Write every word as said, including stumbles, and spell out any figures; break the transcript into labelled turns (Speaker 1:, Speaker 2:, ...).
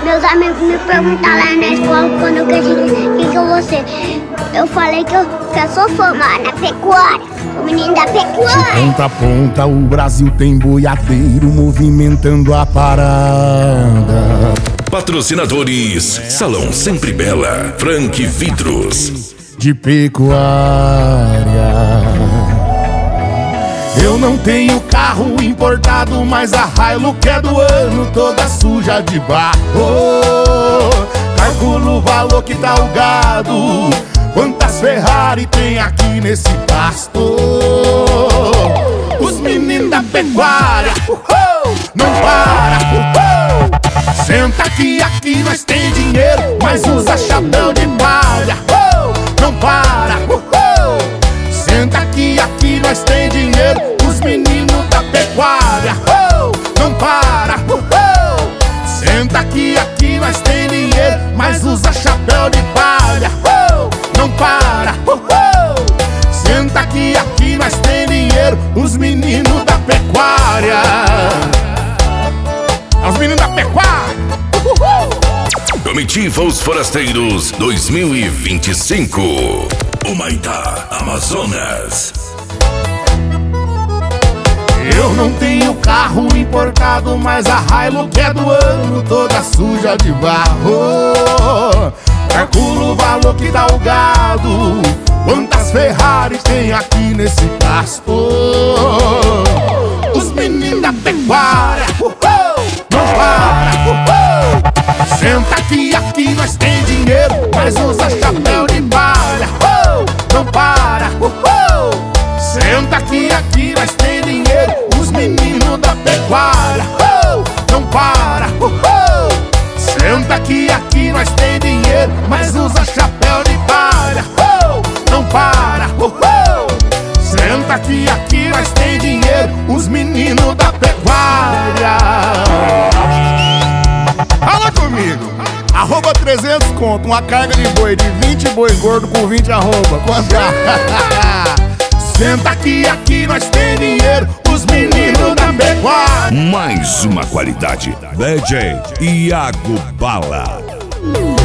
Speaker 1: Meus amigos me perguntaram lá na escola quando eu cresci, quem que eu vou ser? Eu falei que eu, que eu sou formada na pecuária, o menino da pecuária.
Speaker 2: De ponta a ponta o Brasil tem boiadeiro movimentando a parada.
Speaker 3: Patrocinadores: Salão Sempre Bela, Frank Vidros.
Speaker 2: De pecuária. Eu não tenho carro importado, mas a Hilux é do ano, toda suja de barro. Calculo o valor que tá o gado, quantas Ferrari tem aqui nesse pasto. Os meninos da pecuária, uhul, não para, uhul. Senta aqui, aqui nós tem dinheiro, mas usa chapéu de palha, uhul, não para, uhul. Senta aqui, aqui nós tem dinheiro, os meninos da pecuária, uhul, não para, uhul. Senta aqui, aqui nós tem dinheiro, mas usa chapéu de palha, uhul, não para, uhul. Senta aqui, aqui nós tem dinheiro, os meninos da pecuária. Os meninos da pecuária, uhul.
Speaker 3: Comitiva Os Forasteiros dois mil e vinte e cinco. Humaitá, Amazonas.
Speaker 2: Eu não tenho carro importado, mas a Hilux é do ano, toda suja de barro. Calculo o valor que dá o gado, quantas Ferrari tem aqui nesse pasto. Os meninos da pecuária, uhul, não para, uhul. Senta aqui, aqui nós tem dinheiro, mas usa chapéu de palha, uhul, não para, uhul. Senta aqui, aqui nós tem dinheiro, os meninos da pecuária, uhul, não para, uhul. Senta aqui, aqui nós tem dinheiro, mas usa chapéu de palha, uhul, não para, uhul. Senta aqui, aqui nós tem dinheiro, os meninos da pecuária. Fala comigo. Arroba trezentos conto, uma carga de boi de vinte boi gordo com vinte arroba. Quanto? Senta aqui, aqui nós tem dinheiro, os meninos da pecuária.
Speaker 3: Mais uma qualidade. D J Iago Bala.